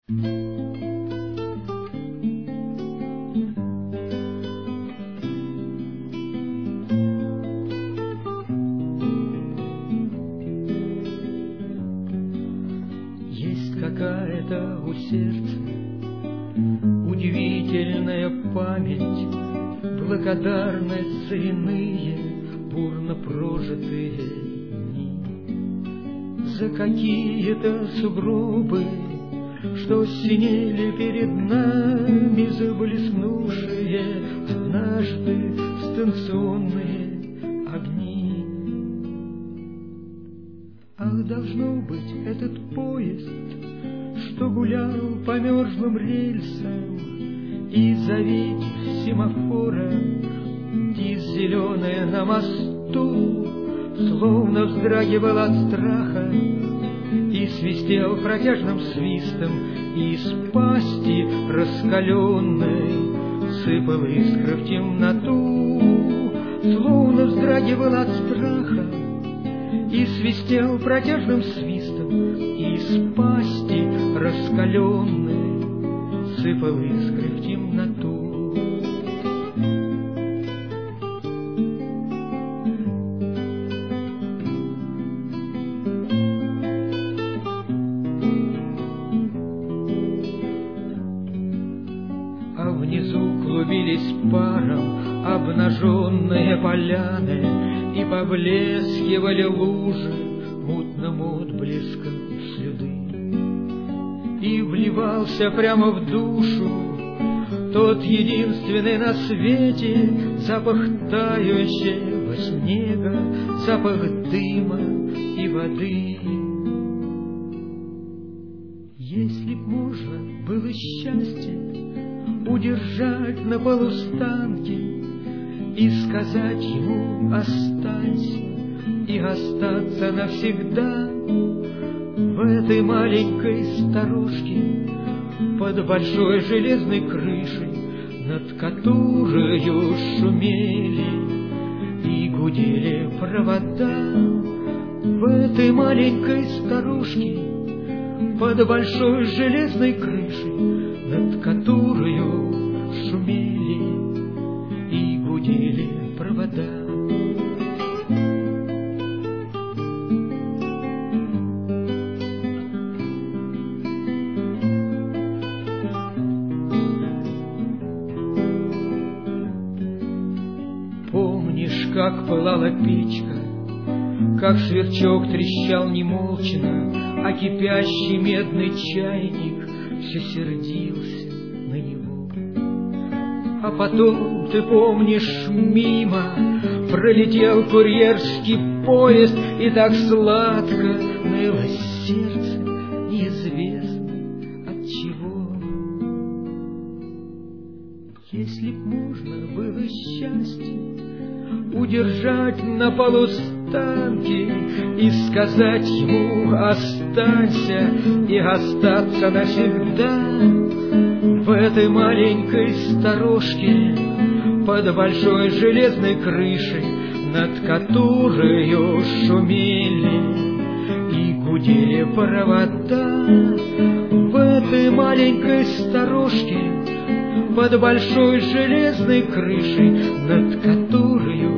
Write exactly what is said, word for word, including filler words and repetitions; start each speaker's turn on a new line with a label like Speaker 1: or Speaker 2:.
Speaker 1: Есть какая-то у сердца удивительная память, благодарность за иные бурно прожитые дни, за какие-то сугробы, что синели перед нами, заблеснувшие однажды станционные огни. Ах, должно быть, этот поезд, что гулял по мерзлым рельсам, и заветь семафора, птиц зеленая на мосту, словно вздрагивал от страха и свистел протяжным свистом, и из пасти раскаленной сыпал искра в темноту, словно вздрагивал от страха и свистел протяжным свистом, и из пасти раскаленной сыпал искры в темноту. А внизу клубились паром обнаженные поляны, и поблескивали лужи мутным отблеском слюды. И вливался прямо в душу тот единственный на свете запах тающего снега, запах дыма и воды. Если б можно было счастье удержать на полустанке и сказать ему «останься» и остаться навсегда в этой маленькой сторожке под большой железной крышей, над которою шумели и гудели провода, в этой маленькой сторожке под большой железной крышей, над которою шумели и гудели провода. Помнишь, как пылала печка, как сверчок трещал немолчно, а кипящий медный чайник все сердился на него. А потом, ты помнишь, мимо пролетел курьерский поезд, и так сладко ныло сердце, неизвестно от чего. Если б можно было счастье удержать на полустанке и сказать ему «останься» и остаться навсегда в этой маленькой сторожке под большой железной крышей, над которою шумели и гудели провода, в этой маленькой сторожке под большой железной крышей, над которою